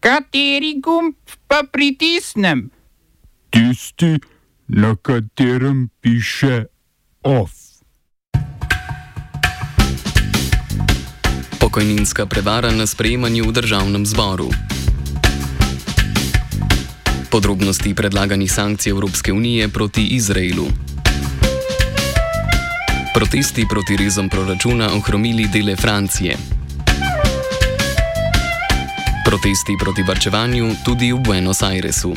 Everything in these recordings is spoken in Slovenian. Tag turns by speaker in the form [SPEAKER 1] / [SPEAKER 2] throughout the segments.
[SPEAKER 1] Kateri gumb pa pritisnem?
[SPEAKER 2] Tisti, na katerem piše OFF.
[SPEAKER 3] Pokojninska prevara na sprejemanju v državnem zboru. Podrobnosti predlaganih sankcij Evropske unije proti Izraelu. Protesti proti rezom proračuna ohromili dele Francije. Protesti proti varčevanju tudi v Buenos Airesu.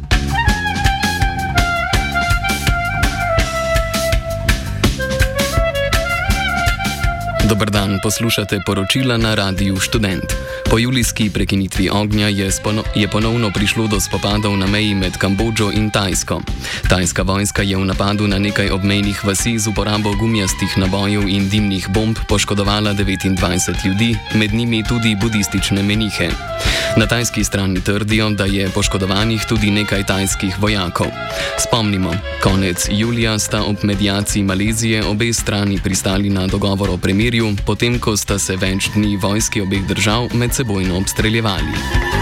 [SPEAKER 3] Dober dan, poslušate poročila na Radiu Študent. Po julijski prekinitvi ognja je ponovno prišlo do spopadov na meji med Kambodžo in Tajsko. Tajska vojska je v napadu na nekaj obmejnih vasi z uporabo gumijastih nabojev in dimnih bomb poškodovala 29 ljudi, med njimi tudi budistične menihe. Na tajski strani trdijo, da je poškodovanih tudi nekaj tajskih vojakov. Spomnimo, konec julija sta ob mediaciji Malezije obe strani pristali na dogovor o premirju, potem ko sta se več dni vojski obeh držav medsebojno obstreljevali.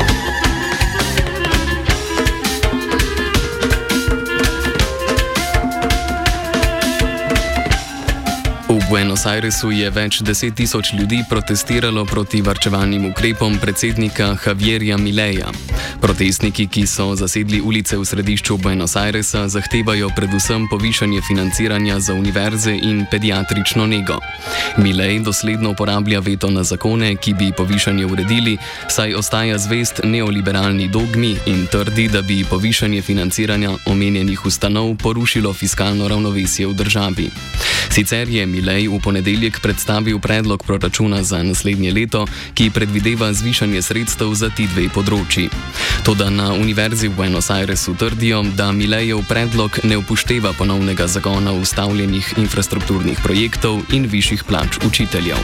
[SPEAKER 3] V Buenos Airesu je več 10 tisoč ljudi protestiralo proti varčevalnim ukrepom predsednika Javierja Mileja. Protestniki, ki so zasedli ulice v središču Buenos Airesa, zahtevajo predvsem povišanje financiranja za univerze in pediatrično nego. Milej dosledno uporablja veto na zakone, ki bi povišanje uredili, saj ostaja zvest neoliberalni dogmi in trdi, da bi povišanje financiranja omenjenih ustanov porušilo fiskalno ravnovesje v državi. Sicer je Milej v ponedeljek predstavil predlog proračuna za naslednje leto, ki predvideva zvišanje sredstev za ti dve področji. Toda na Univerzi v Buenos Airesu trdijo, da Milejev predlog ne upošteva ponovnega zagona ustavljenih infrastrukturnih projektov in višjih plač učiteljev.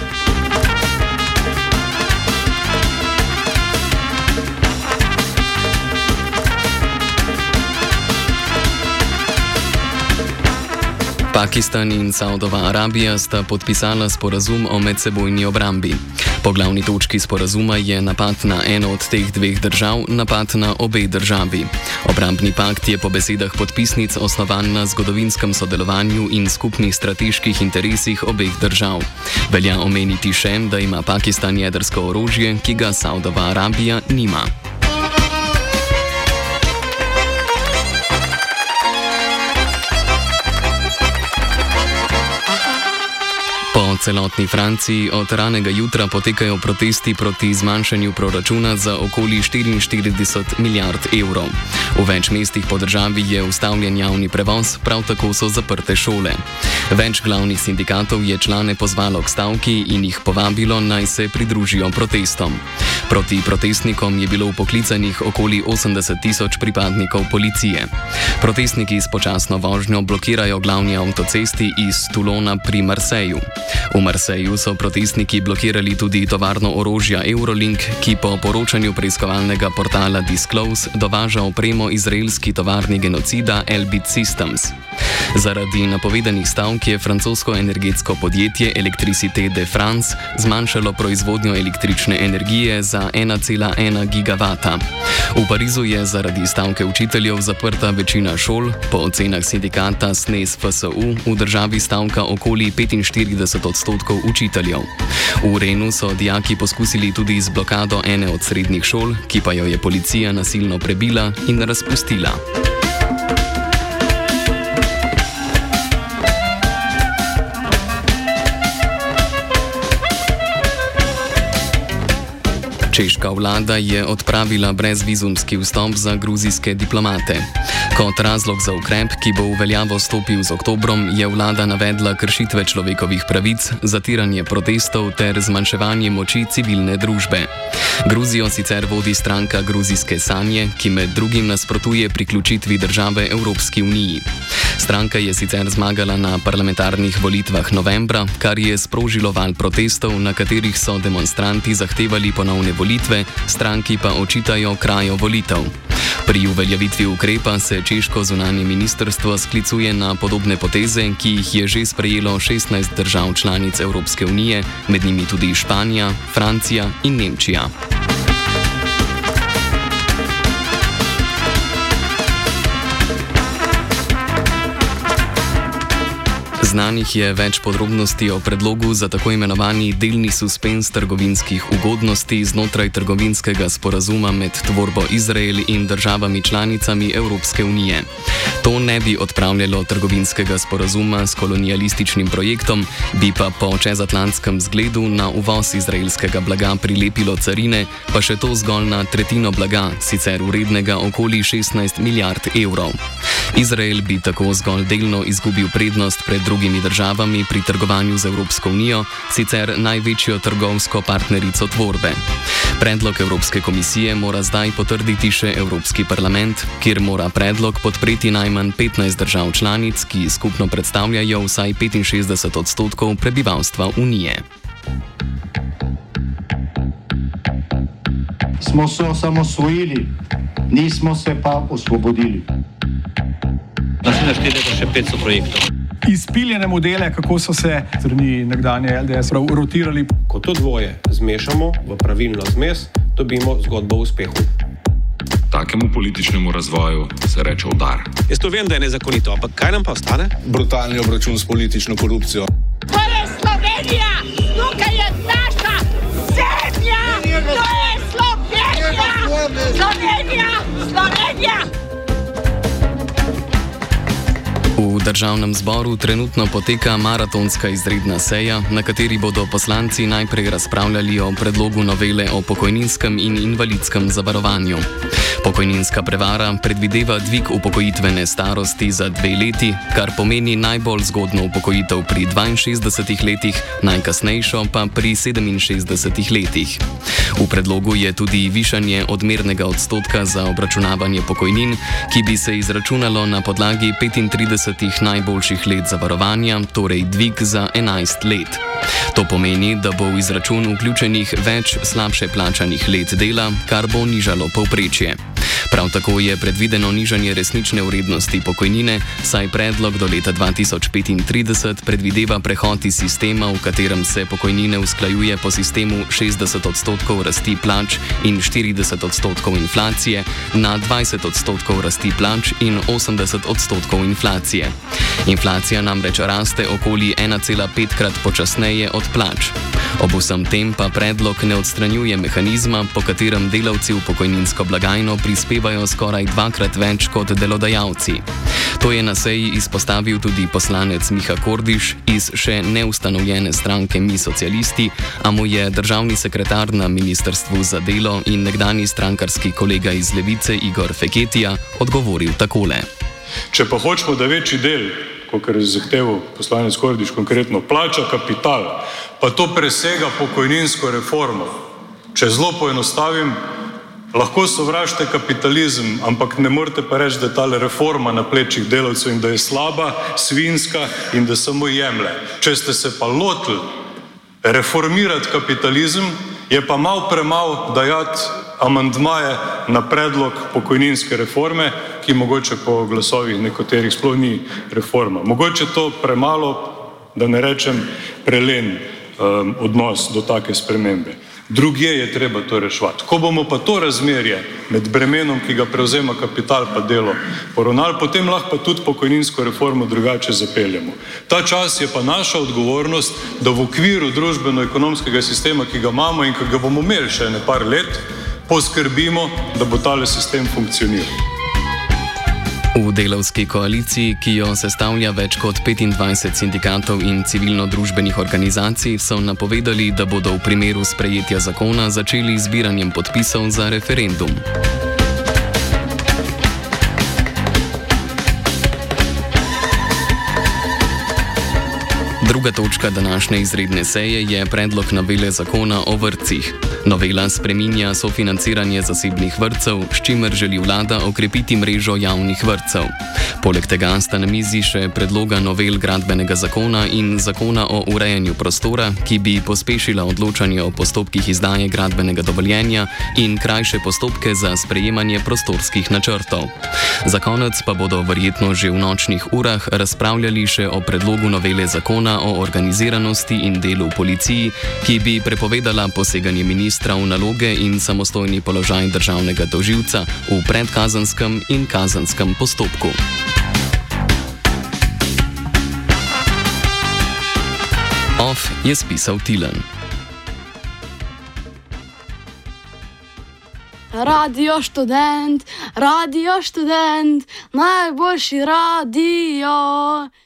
[SPEAKER 3] Pakistan in Saudova Arabija sta podpisala sporazum o medsebojni obrambi. Po glavni točki sporazuma je napad na eno od teh dveh držav napad na obe državi. Obrambni pakt je po besedah podpisnic osnovan na zgodovinskem sodelovanju in skupnih strateških interesih obeh držav. Velja omeniti še, da ima Pakistan jedrsko orožje, ki ga Saudova Arabija nima. Po celotni Franciji od ranega jutra potekajo protesti proti zmanjšanju proračuna za okoli 44 milijard evrov. V več mestih po državi je ustavljen javni prevoz, prav tako so zaprte šole. Več glavnih sindikatov je člane pozvalo k stavki in jih povabilo, naj se pridružijo protestom. Proti protestnikom je bilo vpoklicanih okoli 80 tisoč pripadnikov policije. Protestniki s počasno vožnjo blokirajo glavni avtocesti iz Toulona pri Marseju. V Marseju so protestniki blokirali tudi tovarno orožja Eurolink, ki po poročanju preiskovalnega portala Disclose dovaža opremo izraelski tovarni genocida Elbit Systems. Zaradi napovedanih stavk je francosko energetsko podjetje Electricité de France zmanjšalo proizvodnjo električne energije za 1,1 gigavata. V Parizu je zaradi stavke učiteljev zaprta večina šol, po ocenah sindikata SNES FSU v državi stavka okoli 45% učiteljev. V Renu so dijaki poskusili tudi z blokado ene od srednjih šol, ki pa jo je policija nasilno prebila in razpustila. Češka vlada je odpravila brezvizumski vstop za gruzijske diplomate. Kot razlog za ukrep, ki bo v veljavo stopil z oktobrom, je vlada navedla kršitve človekovih pravic, zatiranje protestov ter zmanjševanje moči civilne družbe. Gruzijo sicer vodi stranka Gruzijske sanje, ki med drugim nasprotuje priključitvi države Evropski uniji. Stranka je sicer zmagala na parlamentarnih volitvah novembra, kar je sprožilo val protestov, na katerih so demonstranti zahtevali ponovne volitve, stranki pa očitajo krajo volitev. Pri uveljavitvi ukrepa se češko zunanje ministrstvo sklicuje na podobne poteze, ki jih je že sprejelo 16 držav članic Evropske unije, med njimi tudi Španija, Francija in Nemčija. Znanih je več podrobnosti o predlogu za tako imenovani delni suspens trgovinskih ugodnosti znotraj trgovinskega sporazuma med tvorbo Izrael in državami članicami Evropske unije. To ne bi odpravljalo trgovinskega sporazuma s kolonialističnim projektom, bi pa po čezatlantskem zgledu na uvoz izraelskega blaga prilepilo carine, pa še to zgolj na tretjino blaga, sicer vrednega okoli 16 milijard evrov. Izrael bi tako zgolj delno izgubil prednost pred drugimi državami pri trgovanju z Evropsko unijo, sicer največjo trgovsko partnerico tvorbe. Predlog Evropske komisije mora zdaj potrditi še Evropski parlament, kjer mora predlog podpreti najmanj 15 držav članic, ki skupno predstavljajo vsaj 65% prebivalstva Unije.
[SPEAKER 4] Smo se osamosvojili, nismo se pa osvobodili.
[SPEAKER 5] Naslednje število še 500 projektov.
[SPEAKER 6] Izpiljene modele, kako so se strani nekdanje LDS rotirali.
[SPEAKER 7] Ko to dvoje zmešamo v pravilno zmes, dobimo zgodbo o uspehu.
[SPEAKER 8] Takemu političnemu razvoju se reče udar.
[SPEAKER 7] Jaz to vem, da je nezakonito, ampak kaj nam pa ostane?
[SPEAKER 9] Brutalni obračun s politično korupcijo.
[SPEAKER 10] To je Slovenija! Tukaj je naša zemlja! To je Slovenija! Slovenija! Slovenija!
[SPEAKER 3] V državnem zboru trenutno poteka maratonska izredna seja, na kateri bodo poslanci najprej razpravljali o predlogu novele o pokojninskem in invalidskem zavarovanju. Pokojninska prevara predvideva dvig upokojitvene starosti za 2 leti, kar pomeni najbolj zgodno upokojitev pri 62 letih, najkasnejšo pa pri 67 letih. V predlogu je tudi višanje odmernega odstotka za obračunavanje pokojnin, ki bi se izračunalo na podlagi 35 najboljših let zavarovanja, torej dvig za 11 let. To pomeni, da bo v izračun vključenih več slabše plačanih let dela, kar bo nižalo povprečje. Prav tako je predvideno nižanje resnične vrednosti pokojnine, saj predlog do leta 2035 predvideva prehod iz sistema, v katerem se pokojnine usklajuje po sistemu 60% rasti plač in 40% inflacije, na 20% rasti plač in 80% inflacije. Inflacija namreč raste okoli 1,5-krat počasneje od plač. Ob vsem tem pa predlog ne odstranjuje mehanizma, po katerem delavci v pokojninsko blagajno prispevajo skoraj 2-krat več kot delodajalci. To je na seji izpostavil tudi poslanec Miha Kordiš iz še neustanovljene stranke Mi socialisti, a mu je državni sekretar na Ministrstvu za delo in nekdanji strankarski kolega iz Levice Igor Feketija odgovoril takole.
[SPEAKER 11] Če pa hočemo, da večji del, kot je zahteval poslanec Kordiš konkretno, plača kapital, pa to presega pokojninsko reformo. Če zelo poenostavim, lahko sovražite kapitalizem, ampak ne morete pa reči, da je tale reforma na plečih delavcev in da je slaba, svinjska in da samo jemlje. Če ste se pa lotili reformirati kapitalizem, je pa malo premalo dajati amandmaje na predlog pokojninske reforme, ki mogoče po glasovih nekaterih sploh ni reforma. Mogoče to premalo, da ne rečem prelen odnos do take spremembe. Drugje je treba to reševati. Ko bomo pa to razmerje med bremenom, ki ga prevzema kapital pa delo, poravnali, potem lahko pa tudi pokojninsko reformo drugače zapeljemo. Ta čas je pa naša odgovornost, da v okviru družbeno-ekonomskega sistema, ki ga imamo in ki ga bomo imeli še nekaj let, poskrbimo, da bo tale sistem funkcioniral.
[SPEAKER 3] V delavski koaliciji, ki jo sestavlja več kot 25 sindikatov in civilno-družbenih organizacij, so napovedali, da bodo v primeru sprejetja zakona začeli zbiranjem podpisov za referendum. Druga točka današnje izredne seje je predlog novele zakona o vrtcih. Novela spreminja sofinanciranje zasebnih vrtcev, s čimer želi vlada okrepiti mrežo javnih vrtcev. Poleg tega sta na mizi še predloga novel gradbenega zakona in zakona o urejanju prostora, ki bi pospešila odločanje o postopkih izdaje gradbenega dovoljenja in krajše postopke za sprejemanje prostorskih načrtov. Za konec pa bodo verjetno že v nočnih urah razpravljali še o predlogu novele zakona o organiziranosti in delu v policiji, ki bi prepovedala poseganje ministra v naloge in samostojni položaj državnega tožilca v predkazenskem in kazenskem postopku. Off je spisal Tilen.
[SPEAKER 12] Radio študent, najboljši radio.